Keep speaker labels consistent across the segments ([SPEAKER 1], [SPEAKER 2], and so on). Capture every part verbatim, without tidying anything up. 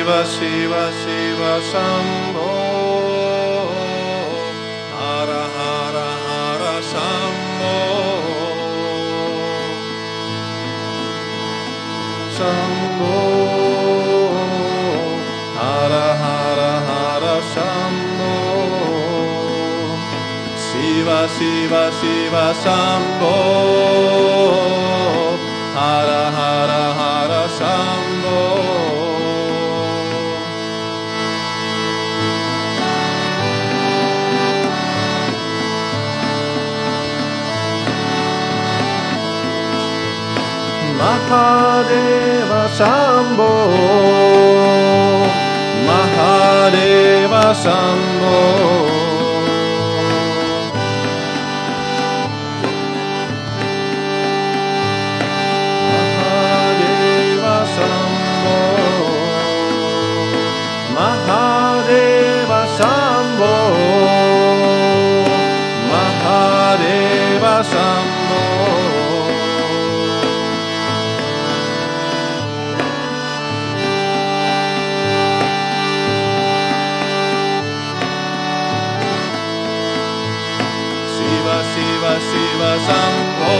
[SPEAKER 1] Shiva Shiva Shiva Shambho Hara Hara Hara Shambho Shambho Hara Hara Hara Shambho Shiva Shiva Shiva Shambho Hara Hara Hara Shambho Mahadeva Shambho Mahadeva Shambho Mahadeva Shambho Mahadeva Shambho Mahadeva Shambho Shiva Shiva Shambho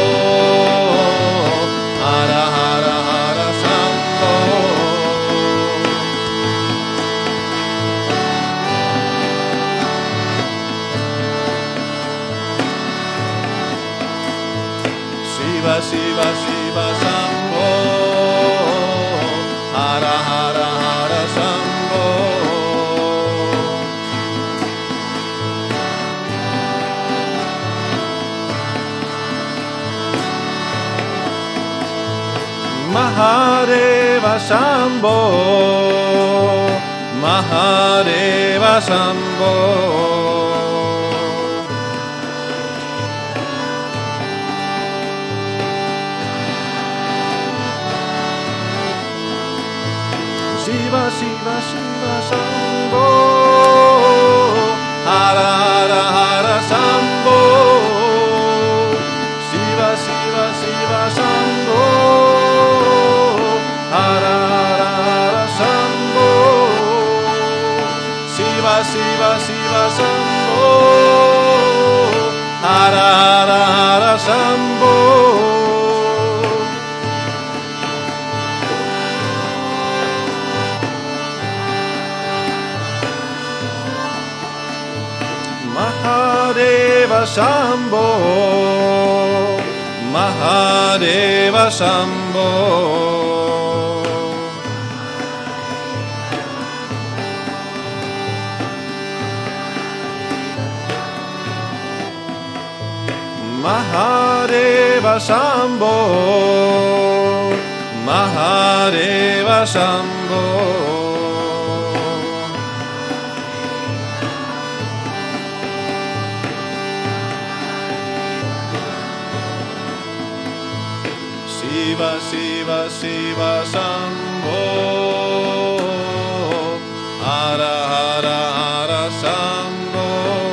[SPEAKER 1] Hara Hara Hara Shambho Shiva Shiva Shiva Shambho Hara Hara Hara Shambho Mahadeva Shambho Mahadeva Shambho Shiva Shiva Shiva Shambho Hara Hara Hara Shambho Shiva Shiva Shiva Shambho Hara Hara Hara Shambho Shiva Shiva Shiva Shambho Hara Hara Hara Shambho Mahadeva Shambho Mahadeva Shambho Mahadeva Shambho Mahadeva Shambho Shiva Shiva Shiva Shambho Hara Hara Hara Shambho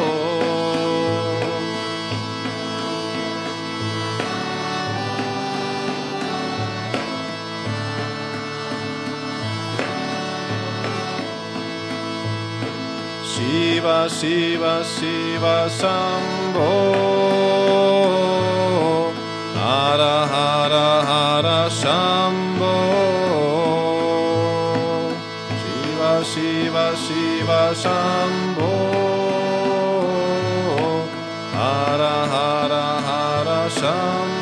[SPEAKER 1] Shiva Shiva Shiva Shambho Hara Hara Hara Shambho Shiva Shiva Shiva Shambho Hara Hara Hara Shambho